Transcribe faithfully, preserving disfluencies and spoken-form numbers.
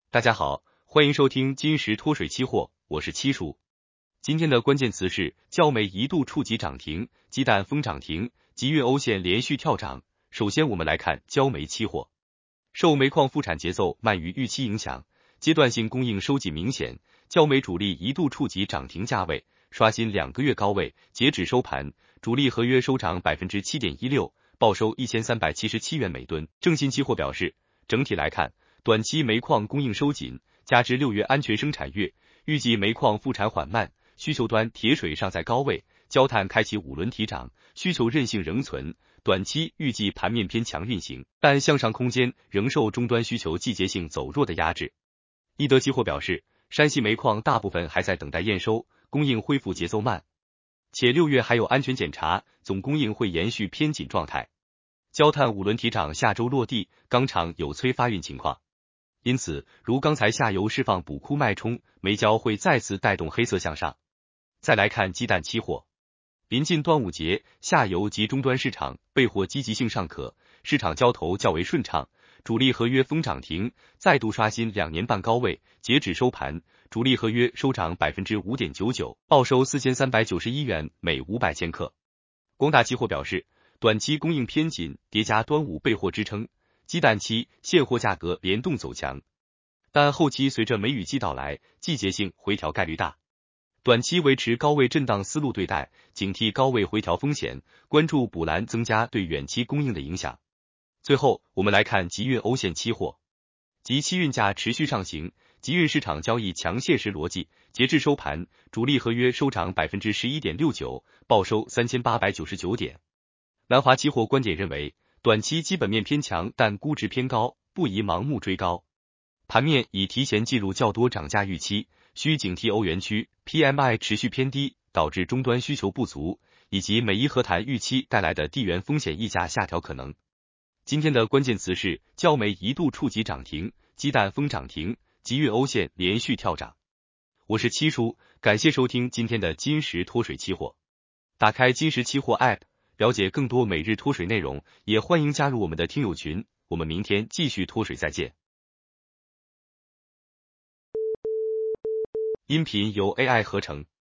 大家好，欢迎收听金石脱水期货，我是七叔。今天的关键词是焦煤一度触及涨停，鸡蛋封涨停，即粤欧线连续跳涨。首先我们来看焦煤期货，受煤矿复产节奏慢于预期影响，阶段性供应收紧明显，焦煤主力一度触及涨停价位，刷新两个月高位。截止收盘，主力合约收涨 百分之七点一六， 报收一千三百七十七元每吨。正新期货表示，整体来看，短期煤矿供应收紧，加之六月安全生产月，预计煤矿复产缓慢，需求端铁水尚在高位，焦炭开启五轮提涨，需求韧性仍存，短期预计盘面偏强运行，但向上空间仍受终端需求季节性走弱的压制。易德期货表示，山西煤矿大部分还在等待验收，供应恢复节奏慢，且六月还有安全检查，总供应会延续偏紧状态。焦炭五轮提涨下周落地，钢厂有催发运情况。因此，如刚才下游释放补库脉冲，煤焦会再次带动黑色向上。再来看鸡蛋期货，临近端午节，下游及终端市场备货积极性尚可，市场交投较为顺畅，主力合约封涨停，再度刷新两年半高位。截止收盘，主力合约收涨 百分之五点九九， 报收四千三百九十一元每五百千克。广大期货表示，短期供应偏紧，叠加端午备货支撑，鸡蛋期现货价格联动走强，但后期随着梅雨季到来，季节性回调概率大。短期维持高位震荡思路对待，警惕高位回调风险，关注补栏增加对远期供应的影响。最后，我们来看即粤欧线期货，即期运价持续上行，即运市场交易强现实逻辑。截至收盘，主力合约收涨 百分之十一点六九， 报收三千八百九十九点。南华期货观点认为，短期基本面偏强，但估值偏高，不宜盲目追高。盘面已提前计入较多涨价预期，需警惕欧元区 P M I 持续偏低，导致终端需求不足，以及美伊和谈预期带来的地缘风险溢价下调可能。今天的关键词是焦煤一度触及涨停，鸡蛋封涨停，即粤欧线连续跳涨。我是七叔，感谢收听今天的金石脱水期货。打开金石期货 App， 了解更多每日脱水内容，也欢迎加入我们的听友群。我们明天继续脱水再见。音频由 A I 合成。